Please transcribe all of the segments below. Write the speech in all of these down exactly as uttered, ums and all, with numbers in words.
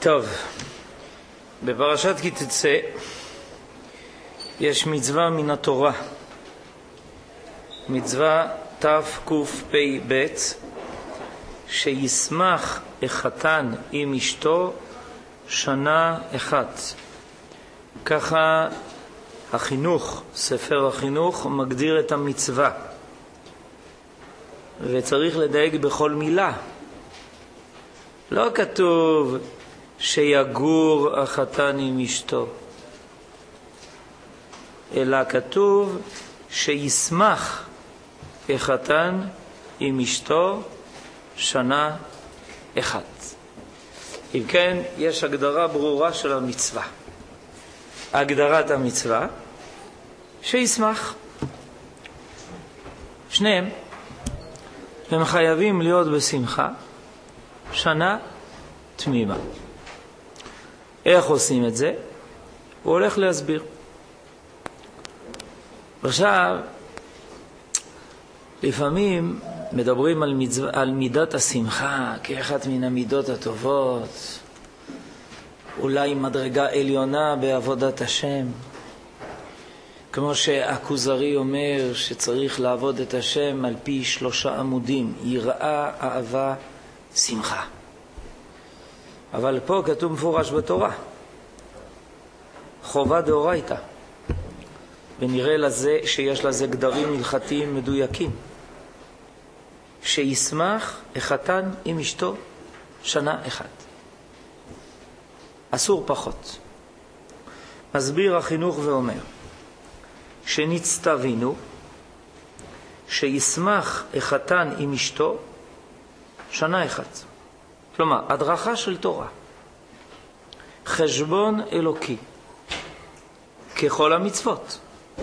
טוב, בפרשת כי תצא יש מצווה מן התורה, מצווה תקפ"ב, שישמח החתן עם אשתו שנה אחת. ככה החינוך, ספר החינוך, מגדיר את המצווה, וצריך לדייק בכל מילה. לא כתוב שיגור החתן עם אשתו, אלא כתוב שישמח החתן עם אשתו שנה אחת. אם כן, יש הגדרה ברורה של המצווה. הגדרת המצווה שישמח. שניהם הם חייבים להיות בשמחה שנה תמימה. איך עושים את זה? הוא הולך להסביר. עכשיו, לפעמים מדברים על, מצו... על מידת השמחה כאחת מן המידות הטובות, אולי מדרגה עליונה בעבודת השם, כמו שהכוזרי אומר שצריך לעבוד את השם על פי שלושה עמודים: יראה, אהבה, שמחה. אבל פה כתוב מפורש בתורה, חובה דאורייתא, ונראה לזה שיש לזה גדרים הלכתיים מדויקים. שישמח החתן עם אשתו שנה אחת, אסור פחות. מסביר החינוך ואומר שנצטווינו שישמח החתן עם אשתו שנה אחת. כלומר, הדרכה של תורה, חשבון אלוקי, ככל המצוות.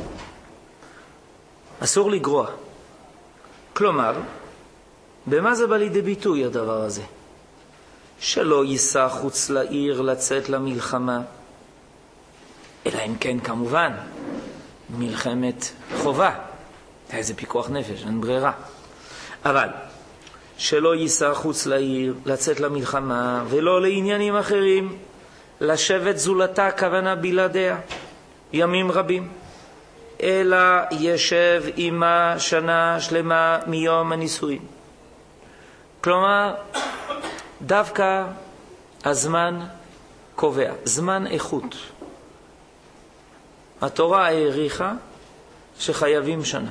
אסור לגרוע. כלומר, במה זה בא לידי ביטוי הדבר הזה? שלא ייסע חוץ לעיר לצאת למלחמה, אלא אם כן כמובן מלחמת חובה, איזה פיקוח נפש, אין ברירה. אבל שלא ייסע חוץ לעיר לצאת למלחמה, ולא לעניינים אחרים, לשבת זולתה, כוונה בלעדיה ימים רבים, אלא ישב עמה שנה שלמה מיום הנישואין. כלומר, דווקא הזמן קובע, זמן איכות. התורה העריכה שחייבים שנה.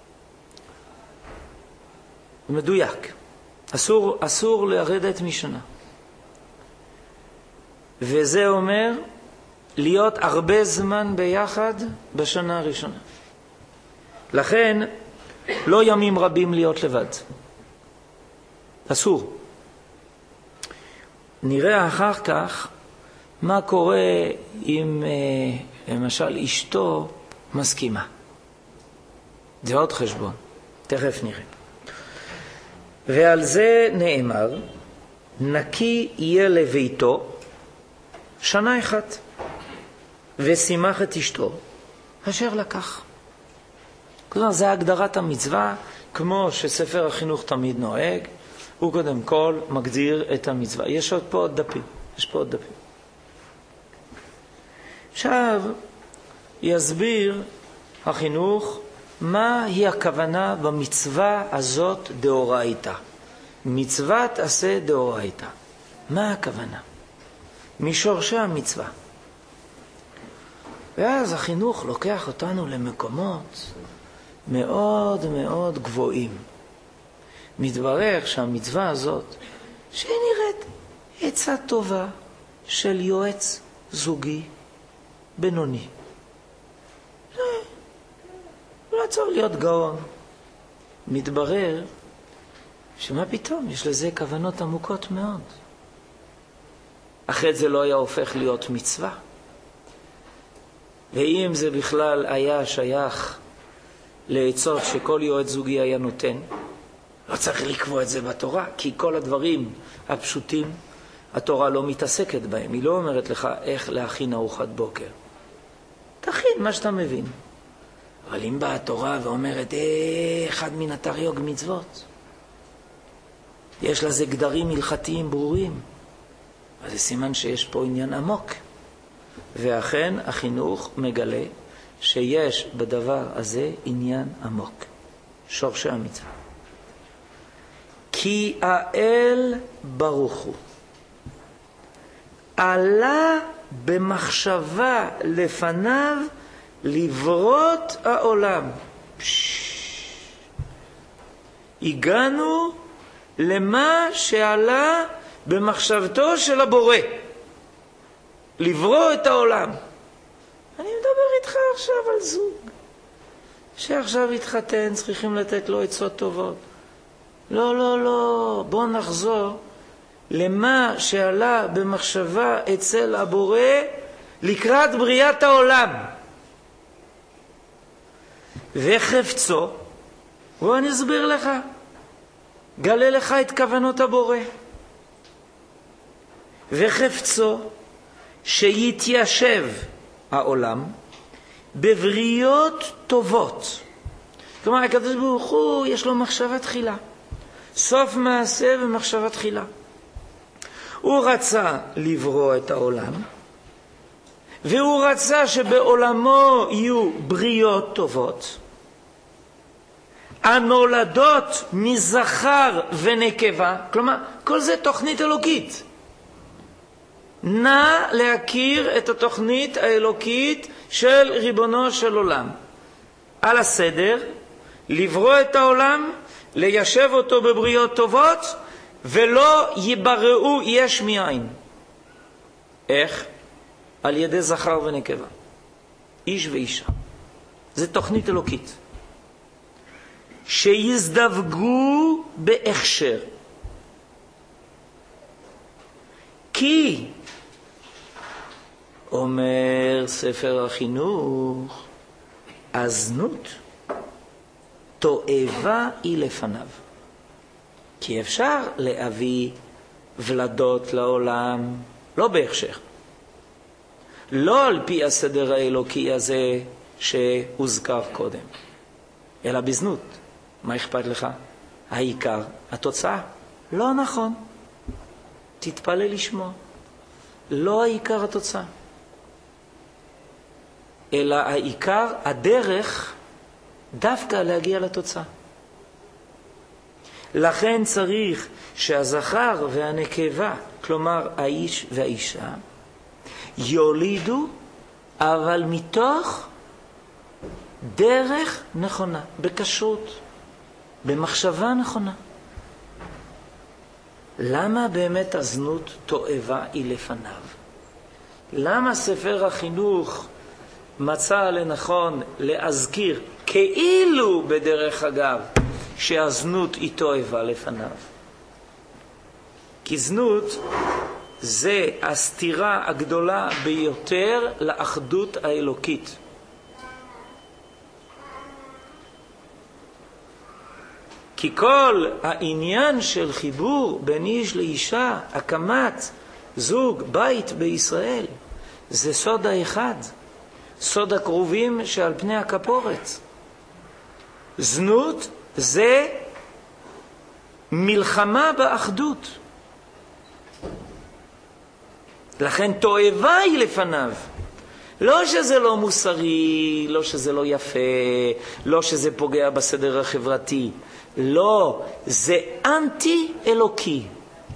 מדויק. אסור, אסור לרדת משנה. וזה אומר להיות הרבה זמן ביחד בשנה הראשונה. לכן, לא ימים רבים להיות לבד. אסור. נראה אחר כך מה קורה אם למשל אשתו מסכימה. זה עוד חשבון. תכף נראה. ועל זה נאמר, נקי יהיה לביתו שנה אחת, ושימח את אשתו אשר לקח. כלומר, זה הגדרת המצווה, כמו שספר החינוך תמיד נוהג. הוא קודם כל מגדיר את המצווה. יש עוד פה עוד דפים. יש פה עוד דפים. עכשיו יסביר החינוך מה היא הכוונה במצווה הזאת דאורייתא. מצוות עשה דאורייתא. מה הכוונה? משורשי המצווה. ואז החינוך לוקח אותנו למקומות מאוד מאוד גבוהים. מתברר שהמצווה הזאת, שהיא נראית עצה טובה של יועץ זוגי בינוני, לא צריך להיות גאון. מתברר שמה פתאום, יש לזה כוונות עמוקות מאוד. אחרת זה לא היה הופך להיות מצווה. ואם זה בכלל היה שייך לעצות שכל יועץ זוגי היה נותן, לא צריך לקבוע את זה בתורה, כי כל הדברים הפשוטים התורה לא מתעסקת בהם. היא לא אומרת לך איך להכין ארוחת בוקר. תכין מה שאתה מבין. אבל אם באה התורה ואומרת, אה, אחד מן התרי"ג מצוות, יש לזה גדרים הלכתיים ברורים, אז זה סימן שיש פה עניין עמוק. ואכן החינוך מגלה שיש בדבר הזה עניין עמוק. שורשי המצווה. כי האל ברוך הוא עלה במחשבה לפניו לברות העולם. פש... הגענו למה שעלה במחשבתו של הבורא. לברוא את העולם. אני מדבר איתך עכשיו על זוג. שעכשיו התחתן, צריכים לתת לו עצות טובות. לא, לא, לא. בוא נחזור למה שעלה במחשבה אצל הבורא לקראת בריאת העולם. וחפצו, בוא אני אסביר לך. גלה לך את כוונות הבורא. וחפצו, שיתיישב העולם בבריות טובות. כלומר, הקדוש ברוך הוא יש לו מחשבה תחילה. סוף מעשה ומחשבה תחילה. הוא רצה לברוא את העולם, והוא רצה שבעולמו יהיו בריות טובות, הנולדות מזכר ונקבה. כלומר, כל זה תוכנית אלוקית. נא להכיר את התוכנית האלוקית של ריבונו של עולם. על הסדר, לברוא את העולם, ליישב אותו בבריות טובות, ולא יבראו יש מאין. איך? על ידי זכר ונקבה. איש ואישה. זה תוכנית אלוקית. שיזדווגו בהכשר. כי אומר ספר החינוך, הזנות תועבה היא לפניו. כי אפשר להביא ולדות לעולם לא בהכשר. לא על פי הסדר האלוקי הזה שהוזכר קודם, אלא בזנות. מה אכפת לך? העיקר, התוצאה. לא נכון. תתפלא לשמוע. לא העיקר התוצאה. אלא העיקר הדרך דווקא להגיע לתוצאה. לכן צריך שהזכר והנקבה, כלומר האיש והאישה, יולידו, אבל מתוך דרך נכונה, בכשרות, במחשבה נכונה. למה באמת הזנות תועבה היא לפניו? למה ספר החינוך מצא לנכון להזכיר כאילו בדרך אגב שהזנות היא תועבה לפניו? כי זנות זה הסתירה הגדולה ביותר לאחדות האלוקית. כי כל העניין של חיבור בין איש לאישה, הקמת זוג, בית בישראל, זה סוד האחד, סוד הקרובים שעל פני הכפורת. זנות זה מלחמה באחדות. לכן תועבה היא לפניו. לא שזה לא מוסרי, לא שזה לא יפה, לא שזה פוגע בסדר החברתי. לא, זה אנטי אלוקי.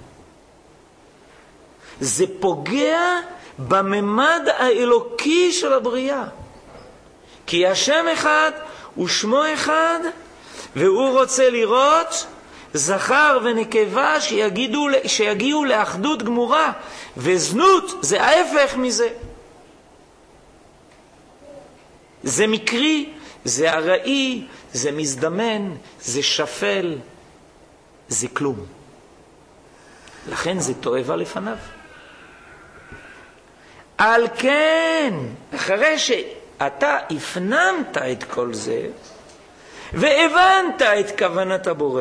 זה פוגע בממד האלוקי של הבריאה. כי השם אחד ושמו אחד, והוא רוצה לראות זכר ונקבה שיגידו, שיגיעו לאחדות גמורה, וזנות זה ההפך מזה. זה מקרי, זה הראי, זה מזדמן, זה שפל, זה כלום. לכן זה תועבה לפניו. על כן, אחרי שאתה הפנמת את כל זה, והבנת את כוונת הבורא,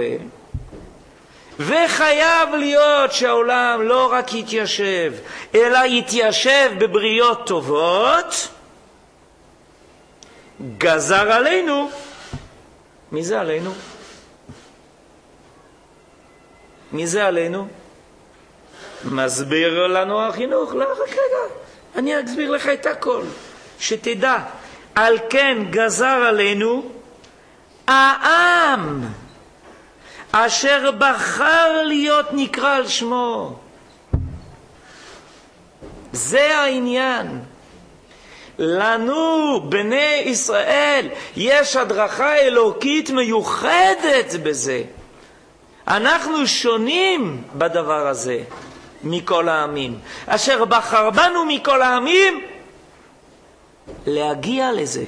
וחייב להיות שהעולם לא רק יתיישב, אלא יתיישב בבריות טובות, גזר עלינו. מי זה עלינו? מי זה עלינו? מסביר לנו החינוך, לא, רק רגע, אני אסביר לך את הכל, שתדע, על כן גזר עלינו העם אשר בחר להיות נקרא על שמו. זה העניין. לנו, בני ישראל, יש הדרכה אלוקית מיוחדת בזה. אנחנו שונים בדבר הזה מכל העמים. אשר בחר בנו מכל העמים להגיע לזה.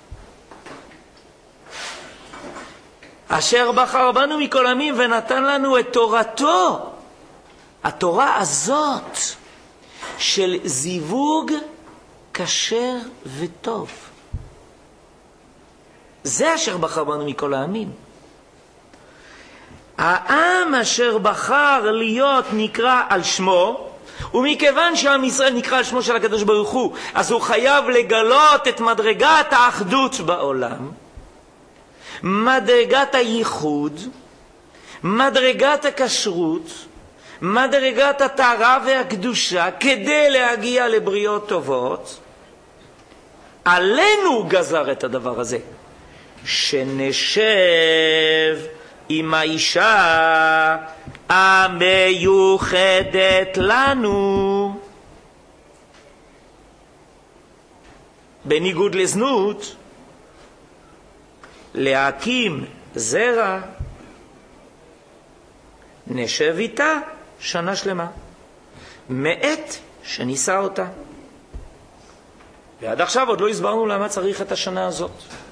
אשר בחר בנו מכל העמים ונתן לנו את תורתו. התורה הזאת של זיווג כשר וטוב. זה אשר בחר בנו מכל העמים. העם אשר בחר להיות נקרא על שמו, ומכיוון שעם ישראל נקרא על שמו של הקדוש ברוך הוא, אז הוא חייב לגלות את מדרגת האחדות בעולם, מדרגת הייחוד, מדרגת הכשרות, מדרגת הטהרה והקדושה, כדי להגיע לבריות טובות. עלינו גזר את הדבר הזה, שנשב עם האישה המיוחדת לנו, בניגוד לזנות, להקים זרע, נשב איתה שנה שלמה, מעת שניסה אותה. ועד עכשיו עוד לא הסברנו למה צריך את השנה הזאת.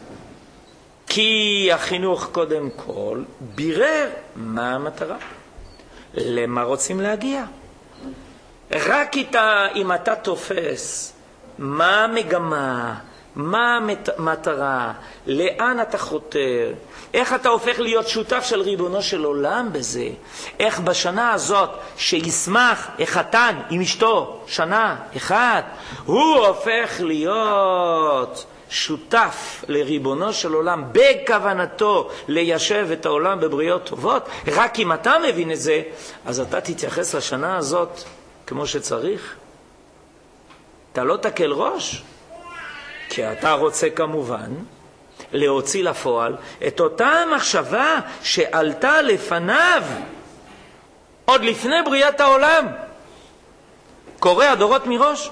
כי החינוך קודם כל בירר מה המטרה, למה רוצים להגיע. רק איתה, אם אתה תופס מה המגמה, מה המטרה, לאן אתה חותר, איך אתה הופך להיות שותף של ריבונו של עולם בזה, איך בשנה הזאת שישמח החתן עם אשתו שנה אחת, הוא הופך להיות שותף לריבונו של עולם בכוונתו ליישב את העולם בבריות טובות. רק אם אתה מבין את זה, אז אתה תתייחס לשנה הזאת כמו שצריך. אתה לא תקל ראש, כי אתה רוצה כמובן להוציא לפועל את אותה מחשבה שעלתה לפניו עוד לפני בריאת העולם. קורא הדורות מראש.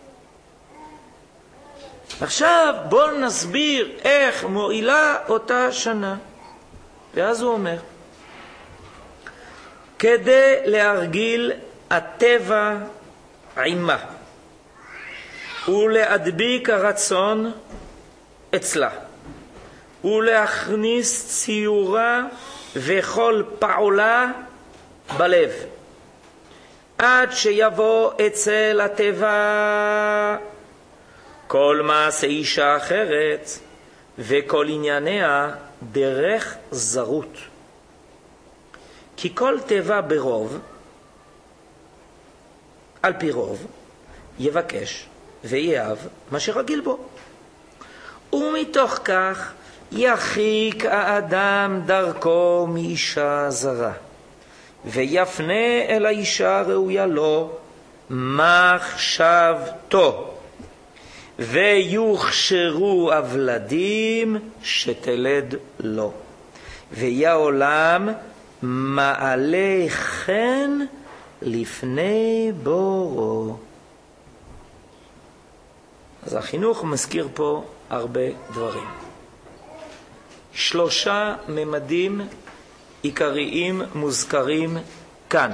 עכשיו בואו נסביר איך מועילה אותה שנה. ואז הוא אומר, כדי להרגיל הטבע עימה ולהדביק הרצון אצלה ולהכניס ציורה וכל פעולה בלב, עד שיבוא אצל הטבע כל מעשה אישה אחרת וכל ענייניה דרך זרות. כי כל טבע ברוב, על פי רוב, יבקש ויאהב מה שרגיל בו. ומתוך כך יחיק האדם דרכו מאישה זרה, ויפנה אל האישה ראויה לו מחשבתו, ויוכשרו הוולדים שתלד לו, ויה עולם מעלה חן לפני בורו. אז החינוך מזכיר פה הרבה דברים. שלושה ממדים עיקריים מוזכרים כאן,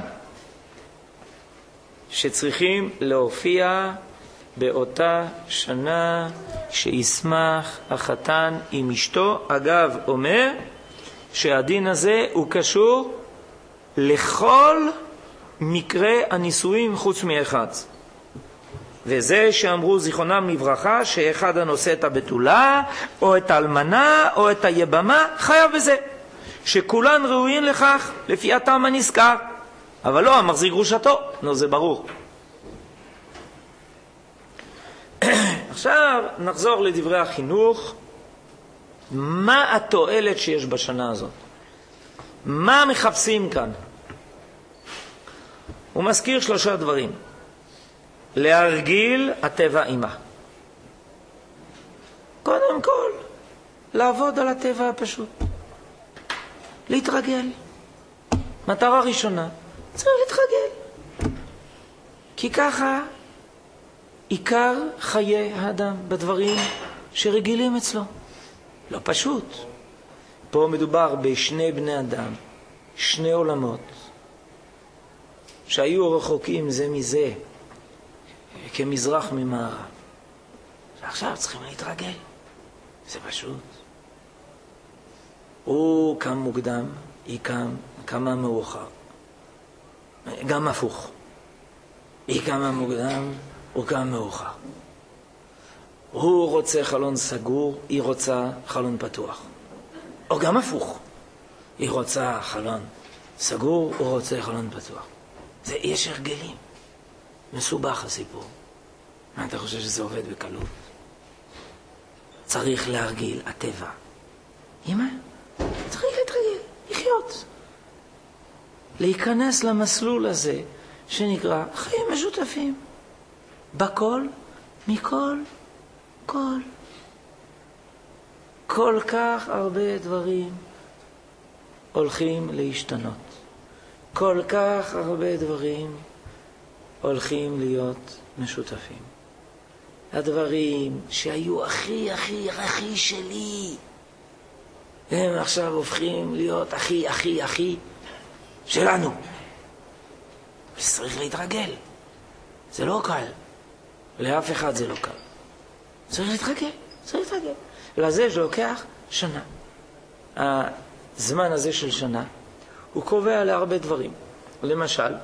שצריכים להופיע באותה שנה שישמח החתן עם אשתו. אגב, אומר שהדין הזה הוא קשור לכל מקרה הנישואים חוץ מאחד. וזה שאמרו זיכרונם לברכה שאחד הנושא את הבתולה או את האלמנה או את היבמה חייב בזה, שכולן ראויים לכך לפי הטעם הנזכר, אבל לא המחזיק גרושתו. נו, זה ברור. עכשיו נחזור לדברי החינוך. מה התועלת שיש בשנה הזאת? מה מחפשים כאן? הוא מזכיר שלושה דברים. להרגיל הטבע עימה. קודם כל, לעבוד על הטבע הפשוט. להתרגל. מטרה ראשונה, צריך להתרגל. כי ככה עיקר חיי האדם בדברים שרגילים אצלו. לא פשוט. פה מדובר בשני בני אדם, שני עולמות, שהיו רחוקים זה מזה, כמזרח ממערב. ועכשיו צריכים להתרגל. זה פשוט. הוא קם מוקדם, היא קם, קמה מאוחר. גם הפוך. היא קמה מוקדם, הוא קם מאוחר. הוא רוצה חלון סגור, היא רוצה חלון פתוח. או גם הפוך. היא רוצה חלון סגור, הוא רוצה חלון פתוח. זה יש הרגלים. מסובך הסיפור. מה אתה חושב שזה עובד בקלות? צריך להרגיל הטבע. אמא, צריך להתרגל, לחיות. להיכנס למסלול הזה שנקרא חיים משותפים. בכל, מכל, כל. כל כך הרבה דברים הולכים להשתנות. כל כך הרבה דברים הולכים להיות משותפים. הדברים שהיו הכי הכי הכי שלי, הם עכשיו הופכים להיות הכי הכי הכי שלנו. צריך להתרגל. זה לא קל. לאף אחד זה לא קל. צריך להתרגל. צריך להתרגל. ולזה שלוקח שנה. הזמן הזה של שנה הוא קובע להרבה דברים. למשל,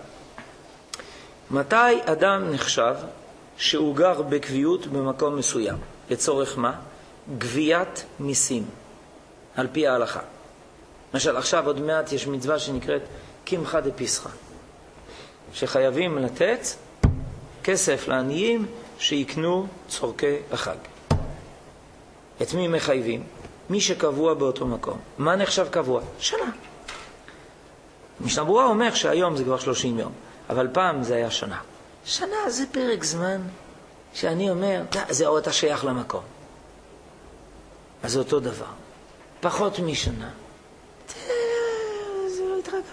מתי אדם נחשב שהוא גר בקביעות במקום מסוים? לצורך מה? גביית מיסים, על פי ההלכה. למשל, עכשיו עוד מעט יש מצווה שנקראת קמחא דפסחא, שחייבים לתת כסף לעניים שיקנו צורכי החג. את מי מחייבים? מי שקבוע באותו מקום. מה נחשב קבוע? שנה. משנה ברורה אומר שהיום זה כבר שלושים יום, אבל פעם זה היה שנה. שנה זה פרק זמן שאני אומר, זה עוד אתה שייך למקום. אז זה אותו דבר. פחות משנה. זה לא התרגל.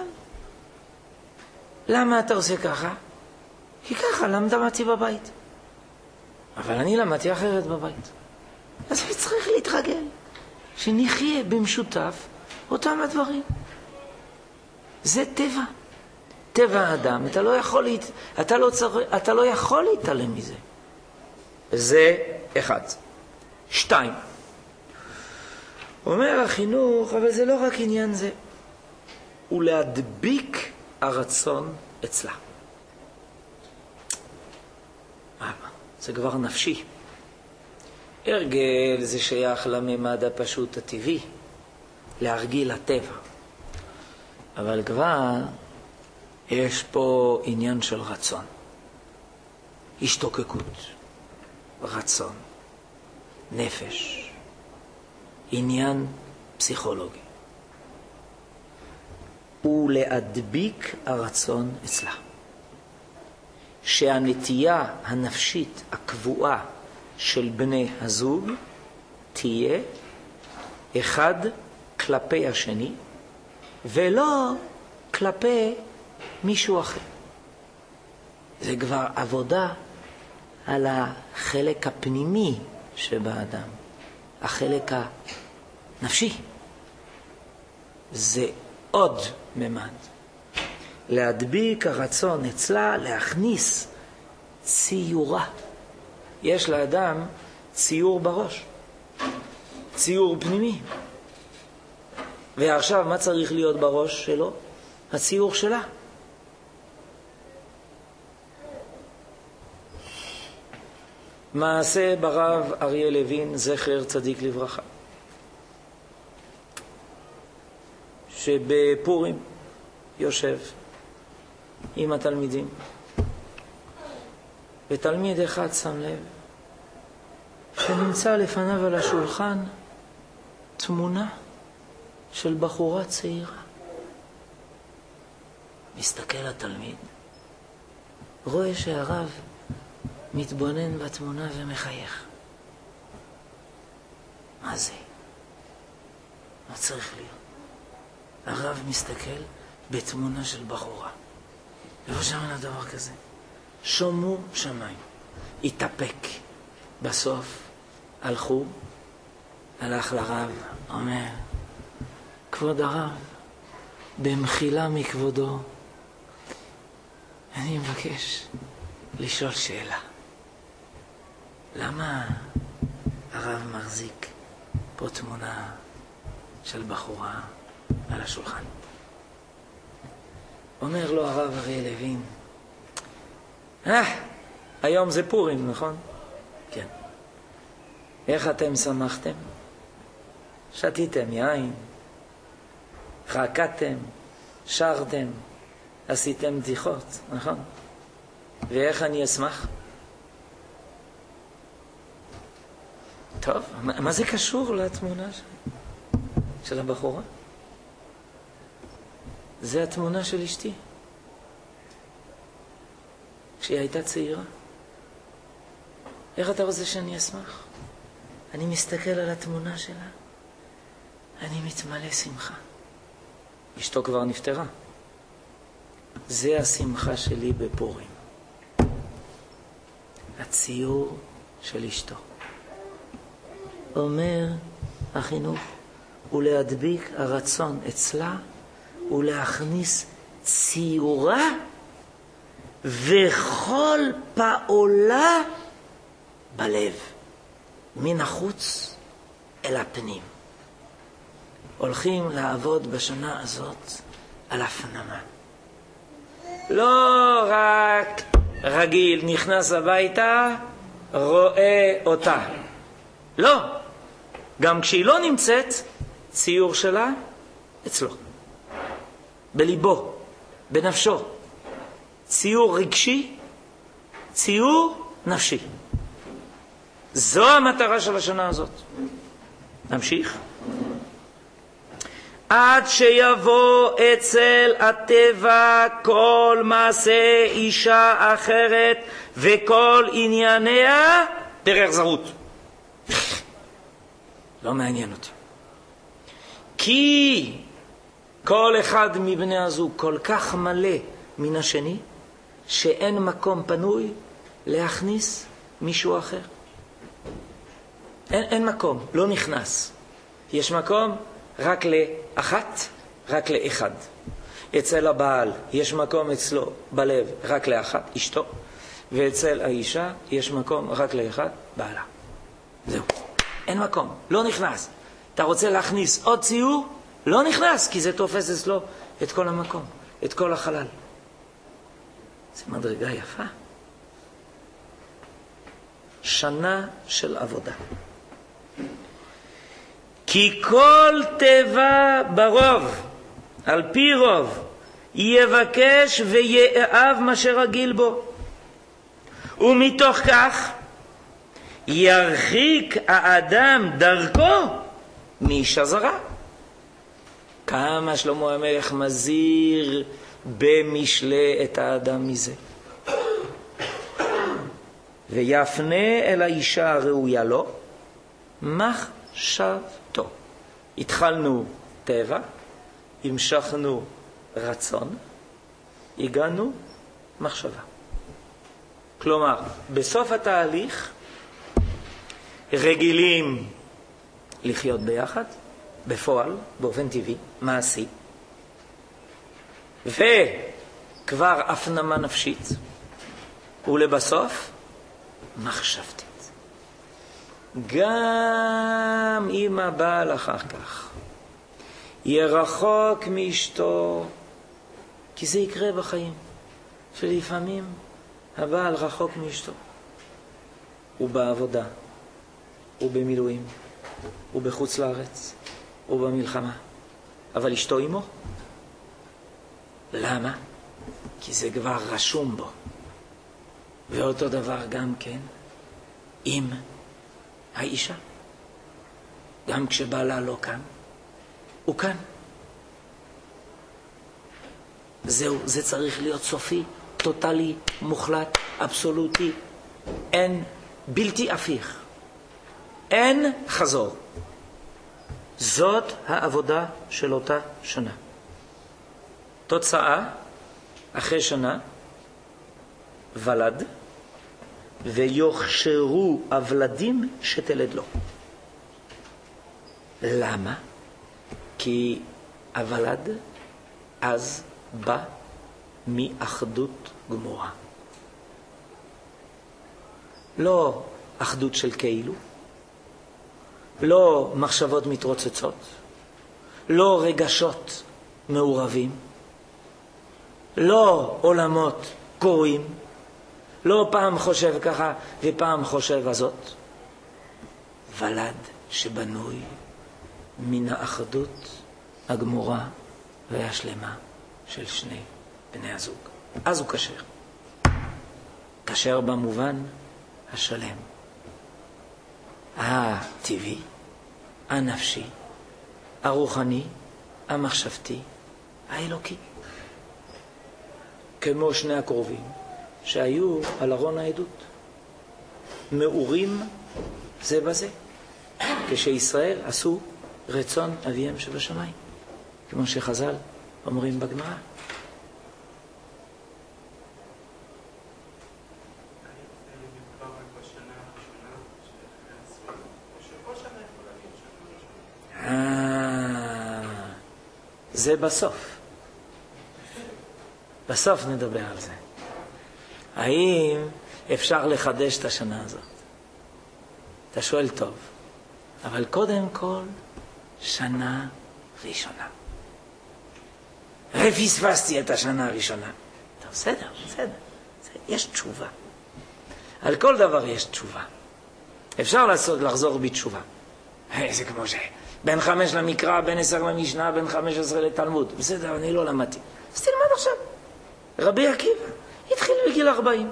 למה אתה עושה ככה? כי ככה למדתי בבית. אבל אני למדתי אחרת בבית. אז צריך להתרגל. שנחיה במשותף אותם הדברים. זה טבע. טבע האדם. אתה לא יכול, להת... אתה לא צר... אתה לא יכול להתעלם מזה. זה אחד. שתיים. אומר החינוך, אבל זה לא רק עניין זה. הוא להדביק הרצון אצלה. זה כבר נפשי. הרגל זה שייך לממד הפשוט הטבעי, להרגיל הטבע. אבל כבר יש פה עניין של רצון. השתוקקות, רצון, נפש, עניין פסיכולוגי. ולהדביק הרצון אצלה. שהנטייה הנפשית הקבועה של בני הזוג תהיה אחד כלפי השני, ולא כלפי מישהו אחר. זה כבר עבודה על החלק הפנימי שבאדם, החלק הנפשי. זה עוד ממד. להדביק הרצון אצלה, להכניס ציורה. יש לאדם ציור בראש, ציור פנימי. ועכשיו מה צריך להיות בראש שלו? הציור שלה. מעשה ברב אריה לוין, זכר צדיק לברכה, שבפורים יושב עם התלמידים, ותלמיד אחד שם לב שנמצא לפניו על השולחן תמונה של בחורה צעירה. מסתכל התלמיד, רואה שהרב מתבונן בתמונה ומחייך. מה זה? מה צריך להיות? הרב מסתכל בתמונה של בחורה. לא שמענו דבר כזה. שומו שמיים. התאפק. בסוף הלכו, הלך לרב, אומר, כבוד הרב, במחילה מכבודו, אני מבקש לשאול שאלה. למה הרב מחזיק פה תמונה של בחורה על השולחן? אומר לו הרב אריאל לוין, אה, היום זה פורים, נכון? כן. איך אתם שמחתם? שתיתם יין, חקתם, שרתם, עשיתם בדיחות, נכון? ואיך אני אשמח? טוב, מה, מה זה קשור לתמונה של, של הבחורה? זה התמונה של אשתי. כשהיא הייתה צעירה. איך אתה רוצה שאני אשמח? אני מסתכל על התמונה שלה, אני מתמלא שמחה. אשתו כבר נפטרה. זה השמחה שלי בפורים. הציור של אשתו. אומר החינוך, ולהדביק הרצון אצלה, ולהכניס ציורה וכל פעולה בלב, מן החוץ אל הפנים. הולכים לעבוד בשנה הזאת על הפנמה. לא רק רגיל נכנס הביתה, רואה אותה. לא. גם כשהיא לא נמצאת, ציור שלה אצלו. בליבו, בנפשו. ציור רגשי, ציור נפשי. זו המטרה של השנה הזאת. נמשיך. עד שיבוא אצל הטבע כל מעשה אישה אחרת וכל ענייניה דרך זרות. לא מעניין אותי. כי כל אחד מבני הזוג כל כך מלא מן השני, שאין מקום פנוי להכניס מישהו אחר. אין, אין מקום, לא נכנס. יש מקום רק לאחת, רק לאחד. אצל הבעל יש מקום אצלו בלב רק לאחת, אשתו, ואצל האישה יש מקום רק לאחד, בעלה. זהו. אין מקום, לא נכנס. אתה רוצה להכניס עוד ציור? לא נכנס, כי זה תופס אצלו את כל המקום, את כל החלל. זה מדרגה יפה. שנה של עבודה. כי כל טבע ברוב, על פי רוב, יבקש ויאהב מה שרגיל בו. ומתוך כך ירחיק האדם דרכו מאישה זרה. כמה שלמה המלך מזהיר במשלי את האדם מזה. ויפנה אל האישה הראויה לו מחשבתו. התחלנו טבע, המשכנו רצון, הגענו מחשבה. כלומר, בסוף התהליך רגילים לחיות ביחד, בפועל, באופן טבעי, מעשי, וכבר הפנמה נפשית, ולבסוף מחשבתית. גם אם הבעל אחר כך ירחוק מאשתו, כי זה יקרה בחיים, שלפעמים הבעל רחוק מאשתו, הוא בעבודה, הוא במילואים, הוא בחוץ לארץ, הוא במלחמה, אבל אשתו עמו. למה? כי זה כבר רשום בו. ואותו דבר גם כן עם האישה. גם כשבעלה לא כאן, הוא כאן. זהו, זה צריך להיות סופי. טוטלי, מוחלט, אבסולוטי, אין בלתי הפיך, אין חזור. זאת העבודה של אותה שנה. תוצאה, אחרי שנה, ולד, ויוכשרו הוולדים שתלד לו. למה? כי הוולד אז בא מאחדות גמורה. לא אחדות של כאילו, לא מחשבות מתרוצצות, לא רגשות מעורבים, לא עולמות קוראים, לא פעם חושב ככה ופעם חושב הזאת. ולד שבנוי מן האחדות הגמורה והשלמה של שני בני הזוג. אז הוא כשר. כשר במובן השלם, הטבעי, הנפשי, הרוחני, המחשבתי, האלוקי. כמו שני הקרובים שהיו על ארון העדות, מאורים זה בזה, כשישראל עשו רצון אביהם שבשמיים, כמו שחז"ל אומרים בגמרא. זה בסוף. בסוף נדבר על זה. האם אפשר לחדש את השנה הזאת? אתה שואל טוב. אבל קודם כל, שנה ראשונה. ופספסתי את השנה הראשונה. טוב, בסדר, בסדר. יש תשובה. על כל דבר יש תשובה. אפשר לעשות, לחזור בתשובה. זה כמו ש... בין חמש למקרא, בין עשר למשנה, בין חמש עשרה לתלמוד. בסדר, אני לא למדתי. אז תלמד עכשיו. רבי עקיבא התחיל בגיל ארבעים.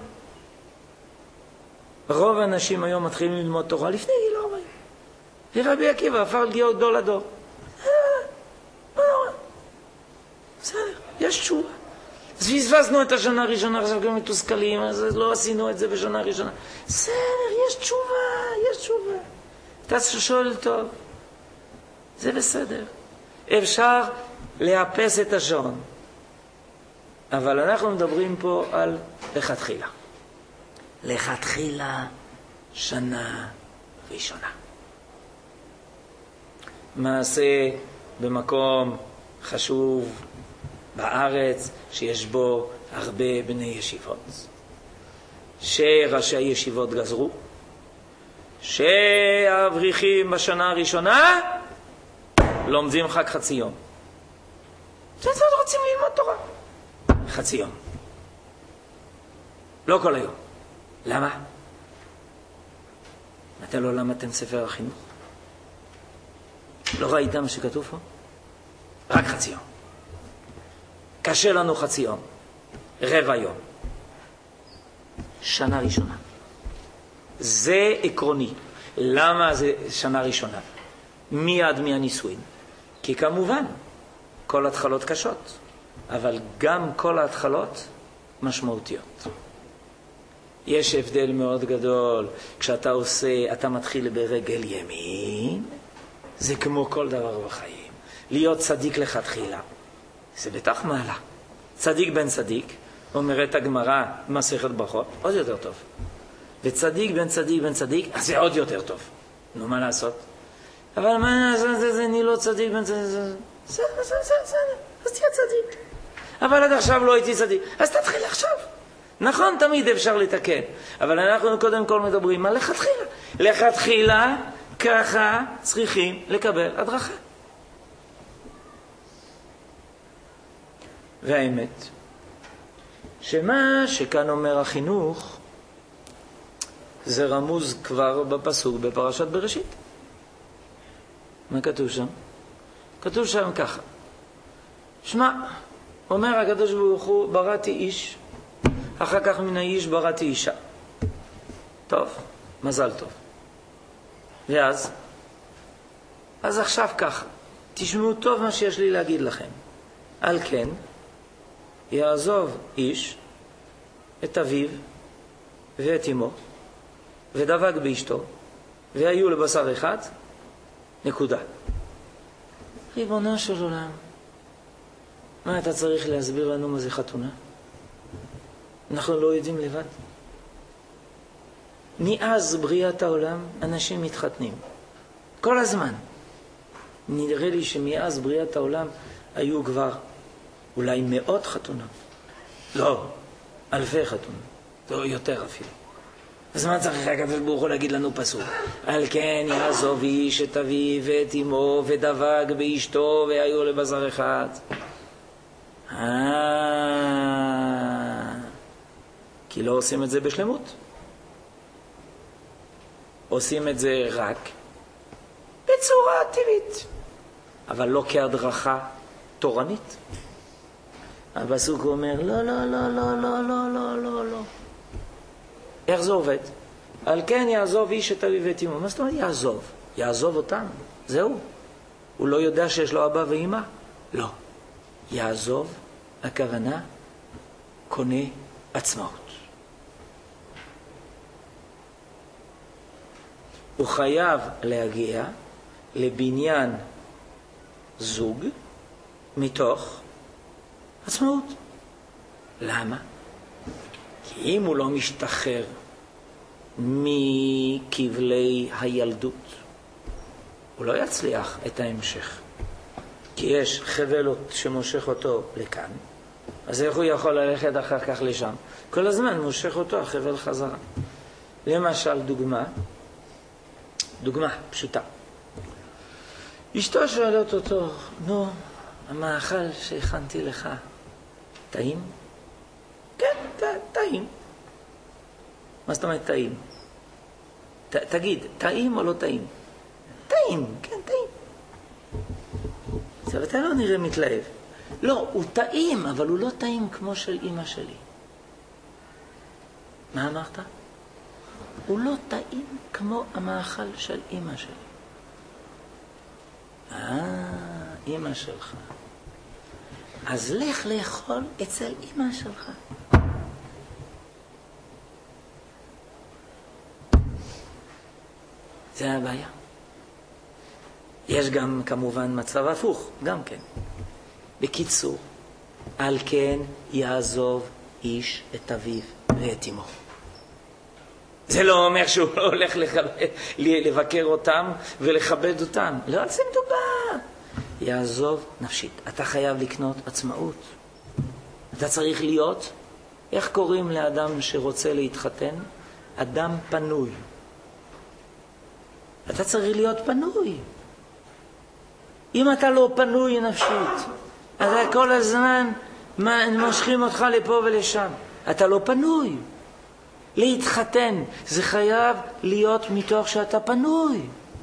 רוב האנשים היום מתחילים ללמוד תורה לפני גיל ארבעים. ורבי עקיבא הפך להיות גדול הדור. מה נורא? בסדר, יש תשובה. אז פספסנו את השנה הראשונה, עכשיו גם מתוסכלים, אז לא עשינו את זה בשנה הראשונה. בסדר, יש תשובה, יש תשובה. אתה שואל טוב. זה בסדר. אפשר לאפס את השעון. אבל אנחנו מדברים פה על לכתחילה. לכתחילה שנה ראשונה. מעשה במקום חשוב בארץ שיש בו הרבה בני ישיבות. שראשי ישיבות גזרו. שהאברכים בשנה הראשונה לומדים חג חצי יום. זה רוצים ללמוד תורה. חצי יום. לא כל היום. למה? אתם לא למדתם ספר החינוך? לא ראית מה שכתוב פה? רק חצי יום. קשה לנו חצי יום. רבע יום. שנה ראשונה. זה עקרוני. למה זה שנה ראשונה? מיד מהנישואין. כי כמובן, כל התחלות קשות. אבל גם כל ההתחלות משמעותיות. יש הבדל מאוד גדול. כשאתה עושה, אתה מתחיל ברגל ימין, זה כמו כל דבר בחיים. להיות צדיק לכתחילה, זה בטח מעלה. צדיק בן צדיק, אומרת הגמרא, מסכת ברכות, עוד יותר טוב. וצדיק בן צדיק בן צדיק, אז זה עוד יותר טוב. נו, מה לעשות? אבל מה, זה, זה, זה, אני לא צדיק בן צדיק, זה, זה, זה, זה, זה, אז תהיה צדיק. אבל עד עכשיו לא הייתי צדיק, אז תתחיל עכשיו. נכון, תמיד אפשר לתקן, אבל אנחנו קודם כל מדברים על לכתחילה. לכתחילה, ככה צריכים לקבל הדרכה. והאמת, שמה שכאן אומר החינוך, זה רמוז כבר בפסוק בפרשת בראשית. מה כתוב שם? כתוב שם ככה. שמע, אומר הקדוש ברוך הוא, בראתי איש, אחר כך מן האיש בראתי אישה. טוב, מזל טוב. ואז, אז עכשיו ככה, תשמעו טוב מה שיש לי להגיד לכם. על כן, יעזוב איש את אביו ואת אמו, ודבק באשתו, והיו לבשר אחד, נקודה. ריבונו של עולם, מה אתה צריך להסביר לנו מה זה חתונה? אנחנו לא יודעים לבד. מאז בריאת העולם אנשים מתחתנים. כל הזמן. נראה לי שמאז בריאת העולם היו כבר אולי מאות חתונות. לא, אלפי חתונות. לא יותר אפילו. אז מה צריך הקדוש ברוך הוא להגיד לנו פסוק? על כן יעזוב איש את אביו ואת אמו ודבק באשתו והיו לבשר אחד. אה, כי לא עושים את זה בשלמות. עושים את זה רק בצורה טבעית, אבל לא כהדרכה תורנית. הפסוק אומר לא, לא, לא, לא, לא, לא, לא, לא, לא. איך זה עובד? על כן יעזוב איש את אביו ואת אמו. מה זאת אומרת יעזוב? יעזוב אותם, זהו. הוא לא יודע שיש לו אבא ואמא? לא. יעזוב, הכוונה, קונה עצמאות. הוא חייב להגיע לבניין זוג מתוך עצמאות. למה? כי אם הוא לא משתחרר מכבלי הילדות, הוא לא יצליח את ההמשך. כי יש חבל שמושך אותו לכאן, אז איך הוא יכול ללכת אחר כך לשם? כל הזמן מושך אותו החבל חזרה. למשל דוגמה, דוגמה פשוטה. אשתו שואלת אותו, נו, המאכל שהכנתי לך, טעים? כן, ת, טעים. מה זאת אומרת טעים? ת, תגיד, טעים או לא טעים? טעים, כן, טעים. עכשיו, אתה לא נראה מתלהב. לא, הוא טעים, אבל הוא לא טעים כמו של אמא שלי. מה אמרת? הוא לא טעים כמו המאכל של אמא שלי. אה, אמא שלך. אז לך לאכול אצל אמא שלך. זה הבעיה. יש גם כמובן מצב הפוך, גם כן. בקיצור, על כן יעזוב איש את אביו ואת אמו. זה לא אומר שהוא לא הולך לבקר אותם ולכבד אותם. לא על זה מדובר. יעזוב נפשית. אתה חייב לקנות עצמאות. אתה צריך להיות, איך קוראים לאדם שרוצה להתחתן? אדם פנוי. אתה צריך להיות פנוי. אם אתה לא פנוי נפשית, אתה כל הזמן מושכים אותך לפה ולשם. אתה לא פנוי. להתחתן, זה חייב להיות מתוך שאתה פנוי.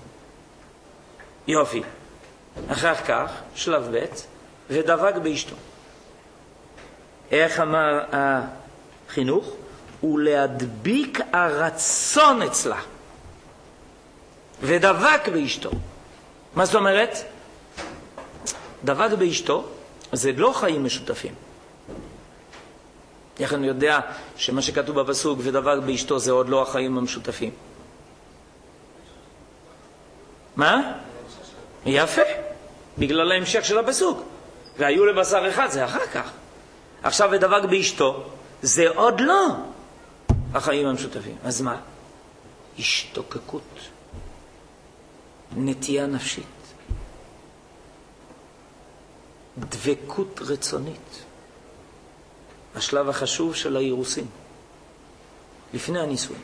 יופי. אחר כך, שלב ב' ודבק באשתו. איך אמר החינוך? ולהדביק הרצון אצלה. ודבק באשתו. מה זאת אומרת? דבק באשתו, זה לא חיים משותפים. איך אני יודע שמה שכתוב בפסוק ודבק באשתו זה עוד לא החיים המשותפים? מה? יפה. בגלל ההמשך של הפסוק. והיו לבשר אחד, זה אחר כך. עכשיו ודבק באשתו, זה עוד לא החיים המשותפים. אז מה? השתוקקות. נטייה נפשית. דבקות רצונית. השלב החשוב של האירוסין. לפני הנישואים.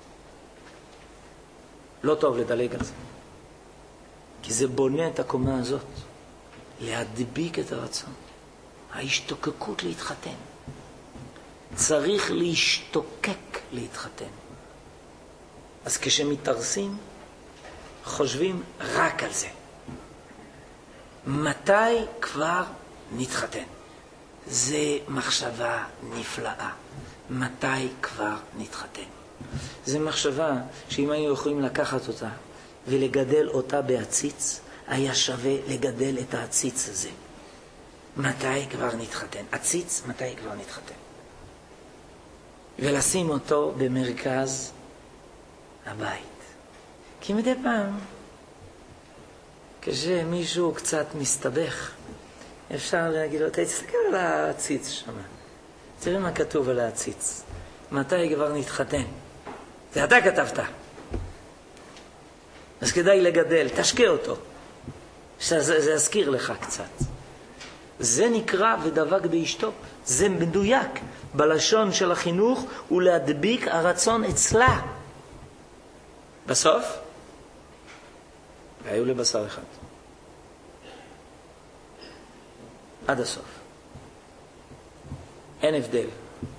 לא טוב לדלג על זה. כי זה בונה את הקומה הזאת. להדביק את הרצון. ההשתוקקות להתחתן. צריך להשתוקק להתחתן. אז כשמתארסים, חושבים רק על זה. מתי כבר נתחתן? זה מחשבה נפלאה. מתי כבר נתחתן? זה מחשבה שאם היינו יכולים לקחת אותה ולגדל אותה בעציץ, היה שווה לגדל את העציץ הזה. מתי כבר נתחתן? עציץ, מתי כבר נתחתן? ולשים אותו במרכז הבית. כי מדי פעם, כשמישהו קצת מסתבך, אפשר להגיד לו, תסתכל על הציץ שם. תראה מה כתוב על הציץ. מתי כבר נתחתן? זה אתה כתבת. אז כדאי לגדל, תשקע אותו. שזה, זה יזכיר לך קצת. זה נקרא ודבק באשתו. זה מדויק. בלשון של החינוך הוא להדביק הרצון אצלה. בסוף, והיו לבשר אחד. עד הסוף. אין הבדל.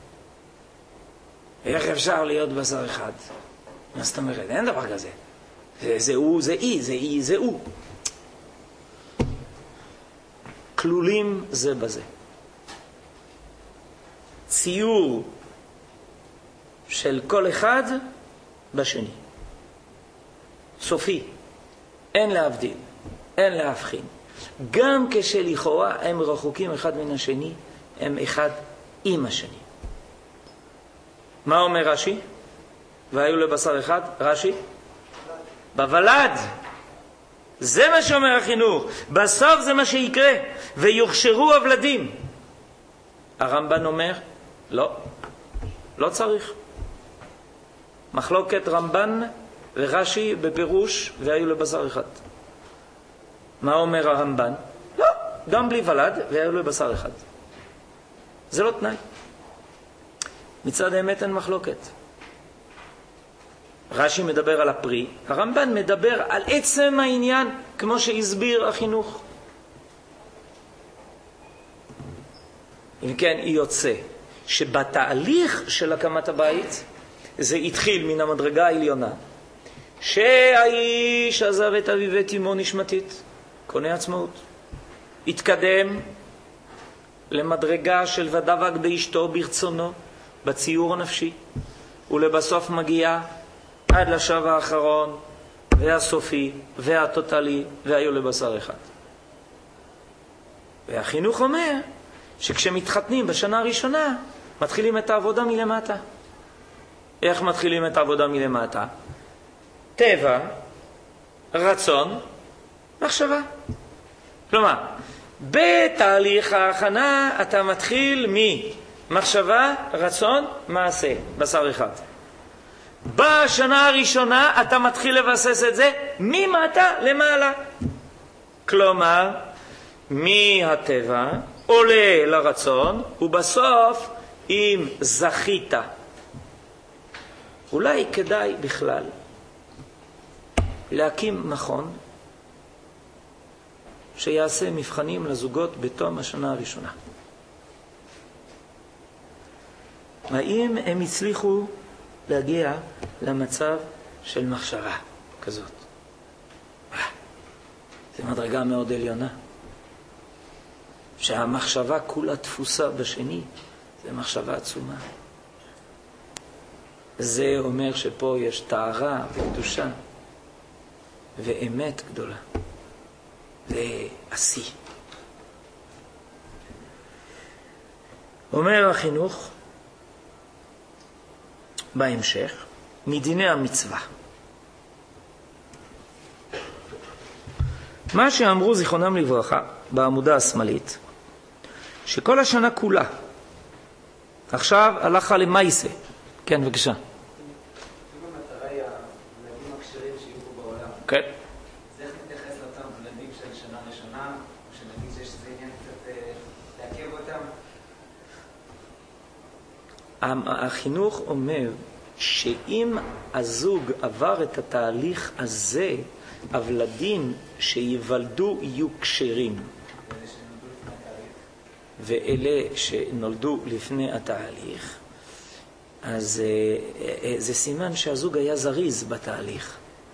איך אפשר להיות בשר אחד? מה זאת אומרת? אין דבר כזה. זה, זה הוא, זה אי, זה אי, זה הוא. כלולים זה בזה. ציור של כל אחד בשני. סופי. אין להבדיל. אין להבחין. גם כשלכאורה הם רחוקים אחד מן השני, הם אחד עם השני. מה אומר רש"י? והיו לבשר אחד, רש"י? בוולד. זה מה שאומר החינוך. בסוף זה מה שיקרה. ויוכשרו הוולדים. הרמב"ן אומר, לא. לא צריך. מחלוקת רמב"ן ורש"י בפירוש והיו לבשר אחד. מה אומר הרמב"ן? לא. גם בלי ולד והיו לבשר אחד. זה לא תנאי. מצד האמת אין מחלוקת. רש"י מדבר על הפרי, הרמב"ן מדבר על עצם העניין, כמו שהסביר החינוך. אם כן, יוצא שבתהליך של הקמת הבית, זה התחיל מן המדרגה העליונה, שהאיש עזב את אביו ואת אמו נשמתית, קונה עצמאות, התקדם למדרגה של ודבק באשתו ברצונו, בציור הנפשי, ולבסוף מגיע עד לשלב האחרון והסופי והטוטלי והיו לבשר אחד. והחינוך אומר שכשמתחתנים בשנה הראשונה מתחילים את העבודה מלמטה. איך מתחילים את העבודה מלמטה? טבע, רצון, מחשבה. כלומר, בתהליך ההכנה אתה מתחיל ממחשבה, רצון, מעשה, בשר אחד. בשנה הראשונה אתה מתחיל לבסס את זה ממטה למעלה. כלומר, מהטבע עולה לרצון, ובסוף אם זכית, אולי כדאי בכלל להקים מכון שיעשה מבחנים לזוגות בתום השנה הראשונה. האם הם הצליחו להגיע למצב של מחשבה כזאת? זה מדרגה מאוד עליונה. שהמחשבה כולה תפוסה בשני, זה מחשבה עצומה. זה אומר שפה יש טהרה וקדושה ואמת גדולה. זה עשי. אומר החינוך בהמשך, מדיני המצווה. מה שאמרו זיכרונם לברכה בעמודה השמאלית, שכל השנה כולה, עכשיו הלכה למעשה. כן, בבקשה. אם המטרה היא הילדים הכשרים שיהיו פה בעולם, כן. אז איך נתייחס לאותם ילדים של שנה לשנה, או שנגיד שיש איזה עניין קצת לעכב אותם? החינוך אומר שאם הזוג עבר את התהליך הזה, הוולדים שיוולדו יהיו כשרים. ואלה שנולדו לפני התהליך, אז זה סימן שהזוג היה זריז בתהליך.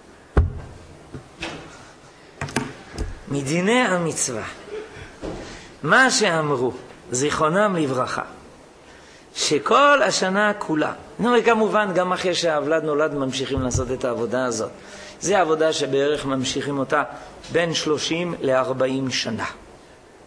מדיני המצווה, מה שאמרו זיכרונם לברכה, שכל השנה כולה, נו, וכמובן גם אחרי שהוולד נולד ממשיכים לעשות את העבודה הזאת. זה עבודה שבערך ממשיכים אותה בין שלושים לארבעים שנה.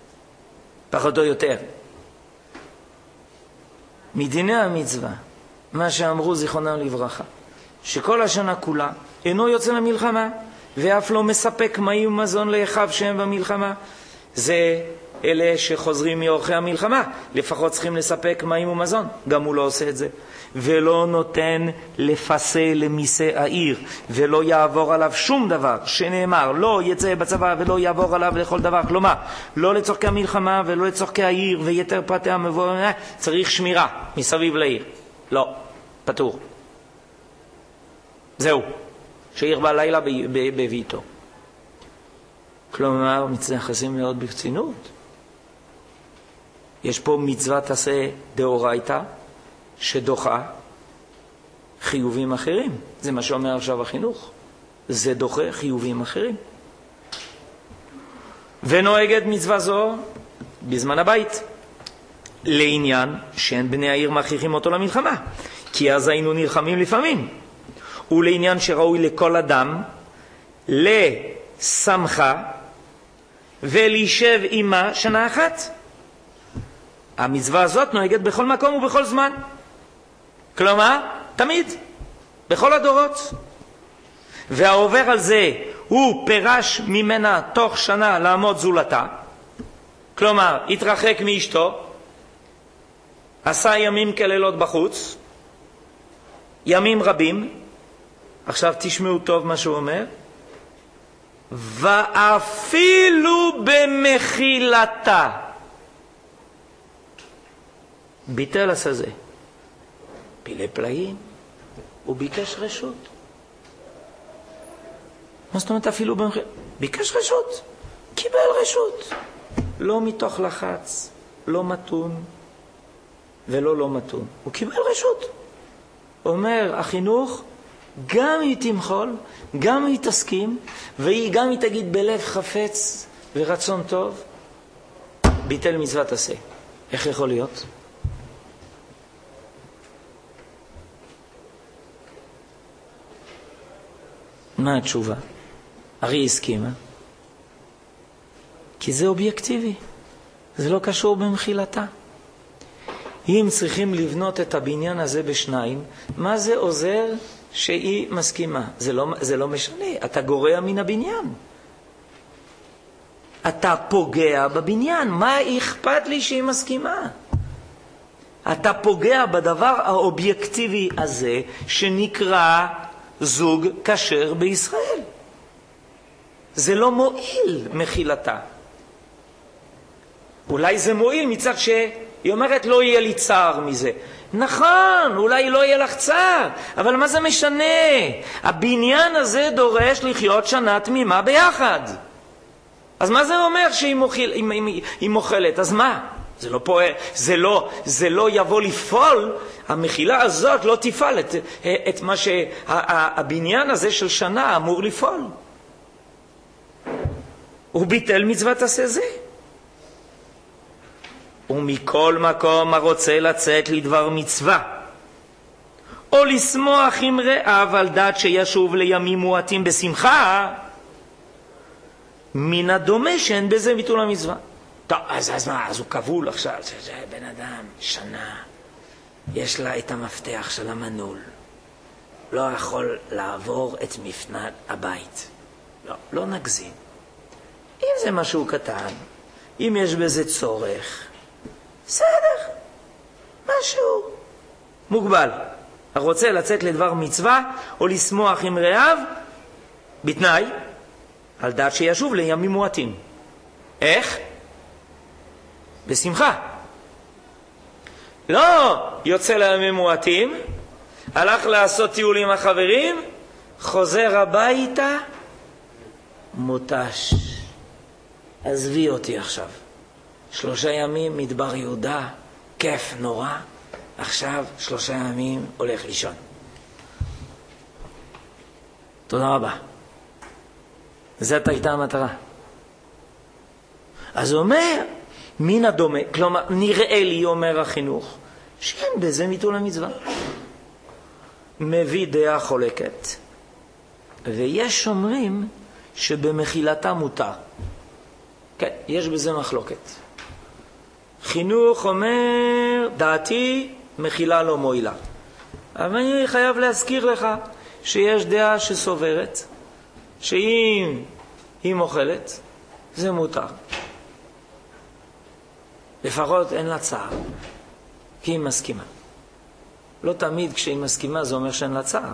פחות או יותר. מדיני המצווה, מה שאמרו זיכרונם לברכה, שכל השנה כולה אינו יוצא למלחמה, ואף לא מספק מים ומזון לאחיו שהם במלחמה. זה אלה שחוזרים מאורחי המלחמה, לפחות צריכים לספק מים ומזון, גם הוא לא עושה את זה. ולא נותן לפסה למיסי העיר, ולא יעבור עליו שום דבר, שנאמר, לא יצא בצבא ולא יעבור עליו לכל דבר. כלומר, לא לצורכי המלחמה ולא לצורכי העיר ויתר פרטי המבוא, צריך שמירה מסביב לעיר. לא, פטור. זהו, שעיר בלילה בביתו. כלומר, מתייחסים מאוד ברצינות. יש פה מצוות עשה דאורייתא שדוחה חיובים אחרים. זה מה שאומר עכשיו החינוך. זה דוחה חיובים אחרים. ונוהגת מצווה זו בזמן הבית, לעניין שאין בני העיר מכריחים אותו למלחמה, כי אז היינו נלחמים לפעמים. ולעניין שראוי לכל אדם לשמחה ולהישב עמה שנה אחת. המצווה הזאת נוהגת בכל מקום ובכל זמן. כלומר, תמיד, בכל הדורות. והעובר על זה הוא פירש ממנה תוך שנה לעמוד זולתה. כלומר, התרחק מאשתו, עשה ימים כלילות בחוץ, ימים רבים. עכשיו תשמעו טוב מה שהוא אומר. ואפילו במחילתה. ביטל עשה זה. פילי פלאים, הוא ביקש רשות. מה זאת אומרת אפילו במחילתה? ביקש רשות. קיבל רשות. לא מתוך לחץ, לא מתון ולא לא מתון. הוא קיבל רשות. אומר החינוך, גם היא תמחול, גם היא תסכים, וגם היא תגיד בלב חפץ ורצון טוב, ביטל מצוות עשה. איך יכול להיות? מה התשובה? הרי הסכימה. כי זה אובייקטיבי. זה לא קשור במחילתה. אם צריכים לבנות את הבניין הזה בשניים, מה זה עוזר שהיא מסכימה? זה לא, זה לא משנה. אתה גורע מן הבניין. אתה פוגע בבניין. מה אכפת לי שהיא מסכימה? אתה פוגע בדבר האובייקטיבי הזה שנקרא זוג כשר בישראל. זה לא מועיל מחילתה. אולי זה מועיל מצד שהיא אומרת לא יהיה לי צער מזה. נכון, אולי לא יהיה לך צער, אבל מה זה משנה? הבניין הזה דורש לחיות שנה תמימה ביחד. אז מה זה אומר שהיא מוחיל, היא, היא, היא מוחלת? אז מה? זה לא פועל, זה לא, זה לא יבוא לפעול, המחילה הזאת לא תפעל את, את מה שהבניין הזה של שנה אמור לפעול. הוא ביטל מצוות עשה זה. ומכל מקום הרוצה לצאת לדבר מצווה, או לשמוח עם רעב על דעת שישוב לימים מועטים בשמחה, מן הדומה שאין בזה ביטול המצווה. טוב, אז, אז מה? אז הוא כבול עכשיו. זה בן אדם, שנה, יש לה את המפתח של המנעול. לא יכול לעבור את מפנת הבית. לא, לא נגזים. אם זה משהו קטן, אם יש בזה צורך, בסדר, משהו מוגבל. הרוצה לצאת לדבר מצווה או לשמוח עם רעב, בתנאי, על דעת שישוב לימים מועטים. איך? בשמחה. לא יוצא לימים מועטים, הלך לעשות טיול עם החברים, חוזר הביתה, מותש. עזבי אותי עכשיו. שלושה ימים מדבר יהודה, כיף נורא, עכשיו שלושה ימים הולך לישון. תודה רבה. זאת הייתה המטרה. אז הוא אומר, מן הדומה, כלומר, נראה לי, אומר החינוך, שאין בזה ביטול המצווה. מביא דעה חולקת. ויש אומרים שבמחילתה מותר. כן, יש בזה מחלוקת. חינוך אומר, דעתי, מחילה לא מועילה. אבל אני חייב להזכיר לך שיש דעה שסוברת שאם היא מוכלת זה מותר. לפחות אין לה צער, כי היא מסכימה. לא תמיד כשהיא מסכימה זה אומר שאין לה צער.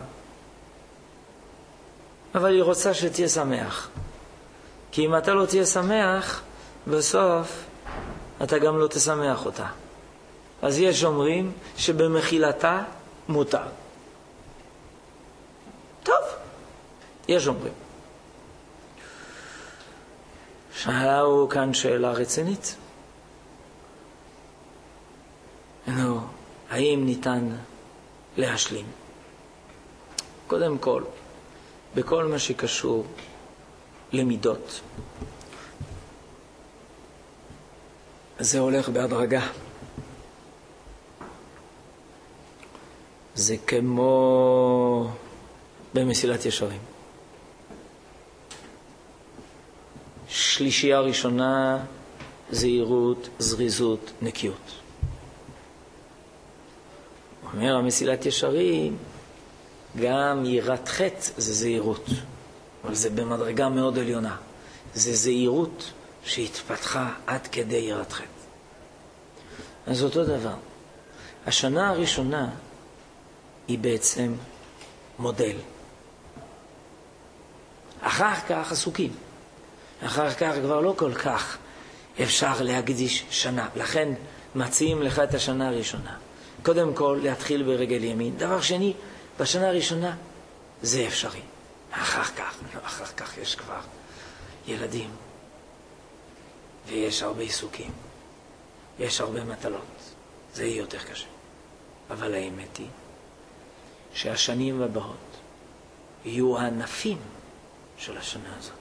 אבל היא רוצה שתהיה שמח. כי אם אתה לא תהיה שמח, בסוף אתה גם לא תשמח אותה. אז יש אומרים שבמחילתה מותר. טוב, יש אומרים. שאלה הוא כאן שאלה רצינית. נו, האם ניתן להשלים? קודם כל, בכל מה שקשור למידות, זה הולך בהדרגה. זה כמו במסילת ישרים. שלישייה ראשונה, זהירות, זריזות, נקיות. אומר המסילת ישרים, גם יראת חטא זה זהירות, אבל זה במדרגה מאוד עליונה. זה זהירות שהתפתחה עד כדי יראת חטא. אז אותו דבר. השנה הראשונה היא בעצם מודל. אחר כך עסוקים. אחר כך כבר לא כל כך אפשר להקדיש שנה. לכן מציעים לך את השנה הראשונה. קודם כל להתחיל ברגל ימין. דבר שני, בשנה הראשונה זה אפשרי. אחר כך, לא, אחר כך יש כבר ילדים. ויש הרבה עיסוקים. יש הרבה מטלות. זה יהיה יותר קשה. אבל האמת היא שהשנים הבאות יהיו הענפים של השנה הזאת.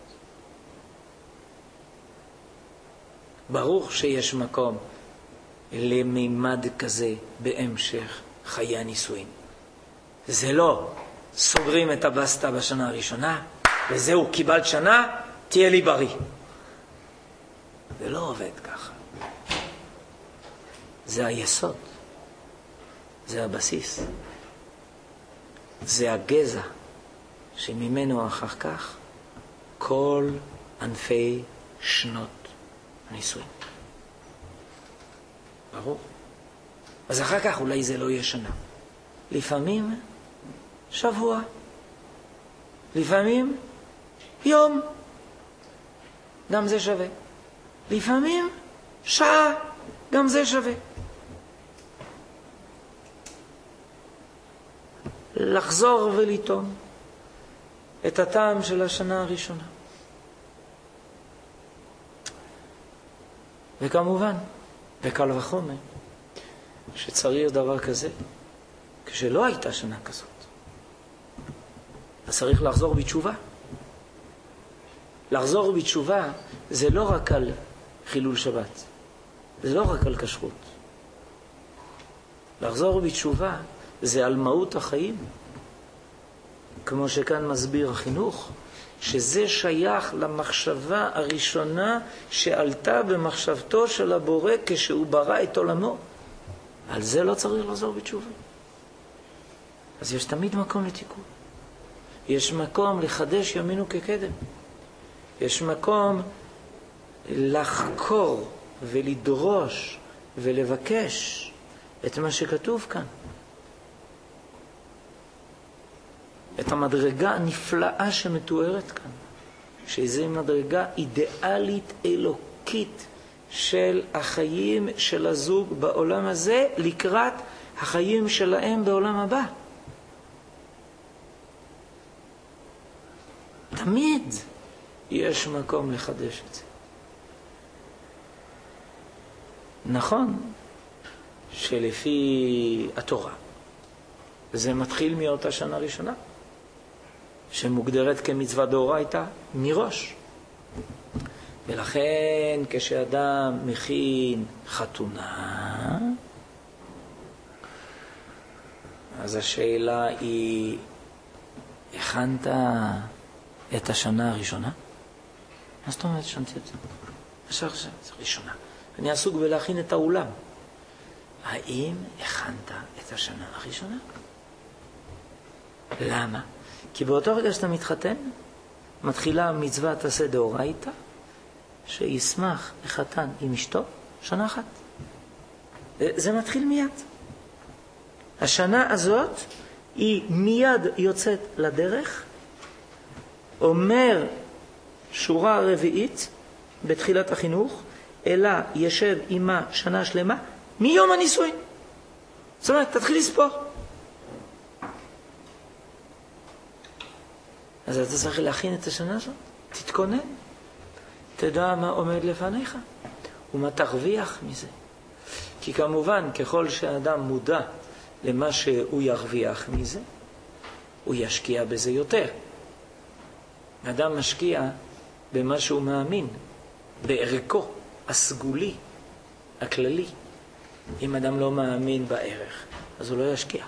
ברור שיש מקום למימד כזה בהמשך חיי הנישואין. זה לא סוגרים את הבסטה בשנה הראשונה, וזהו, קיבלת שנה, תהיה לי בריא. זה לא עובד ככה. זה היסוד. זה הבסיס. זה הגזע שממנו אחר כך כל ענפי שנות הנישואין. ברור. אז אחר כך אולי זה לא יהיה שנה. לפעמים שבוע. לפעמים יום. גם זה שווה. לפעמים שעה. גם זה שווה. לחזור ולטעום את הטעם של השנה הראשונה. וכמובן, וקל וחומר, שצריך דבר כזה, כשלא הייתה שנה כזאת. אז צריך לחזור בתשובה. לחזור בתשובה זה לא רק על חילול שבת. זה לא רק על כשרות. לחזור בתשובה זה על מהות החיים. כמו שכאן מסביר החינוך, שזה שייך למחשבה הראשונה שעלתה במחשבתו של הבורא כשהוא ברא את עולמו. על זה לא צריך לחזור בתשובה. אז יש תמיד מקום לתיקון. יש מקום לחדש ימינו כקדם. יש מקום לחקור ולדרוש ולבקש את מה שכתוב כאן. את המדרגה הנפלאה שמתוארת כאן. שזו מדרגה אידיאלית אלוקית של החיים של הזוג בעולם הזה לקראת החיים שלהם בעולם הבא. תמיד יש מקום לחדש את זה. נכון שלפי התורה זה מתחיל מאותה שנה ראשונה שמוגדרת כמצווה דאורייתא מראש. ולכן כשאדם מכין חתונה, אז השאלה היא, הכנת את השנה הראשונה? מה זאת אומרת ששנתי את זה? עכשיו זה ראשונה. אני עסוק בלהכין את האולם. האם הכנת את השנה הראשונה? למה? כי באותו רגע שאתה מתחתן, מתחילה מצוות עשה דאורייתא, שישמח החתן עם אשתו שנה אחת. זה מתחיל מיד. השנה הזאת היא מיד יוצאת לדרך, אומר שורה רביעית בתחילת החינוך, אלא ישב עמה שנה שלמה מיום הנישואין. זאת אומרת, תתחיל לספור. אז אתה צריך להכין את השנה הזאת, תתכונן, תדע מה עומד לפניך ומה תרוויח מזה. כי כמובן, ככל שהאדם מודע למה שהוא ירוויח מזה, הוא ישקיע בזה יותר. האדם משקיע במה שהוא מאמין, בערכו הסגולי, הכללי. אם אדם לא מאמין בערך, אז הוא לא ישקיע.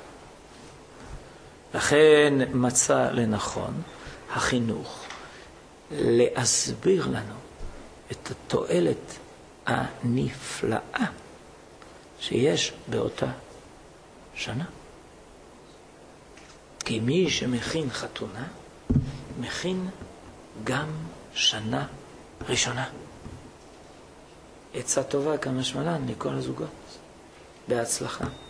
לכן מצא לנכון החינוך להסביר לנו את התועלת הנפלאה שיש באותה שנה. כי מי שמכין חתונה, מכין גם שנה ראשונה. עצה טובה כמשמלן לכל הזוגות. בהצלחה.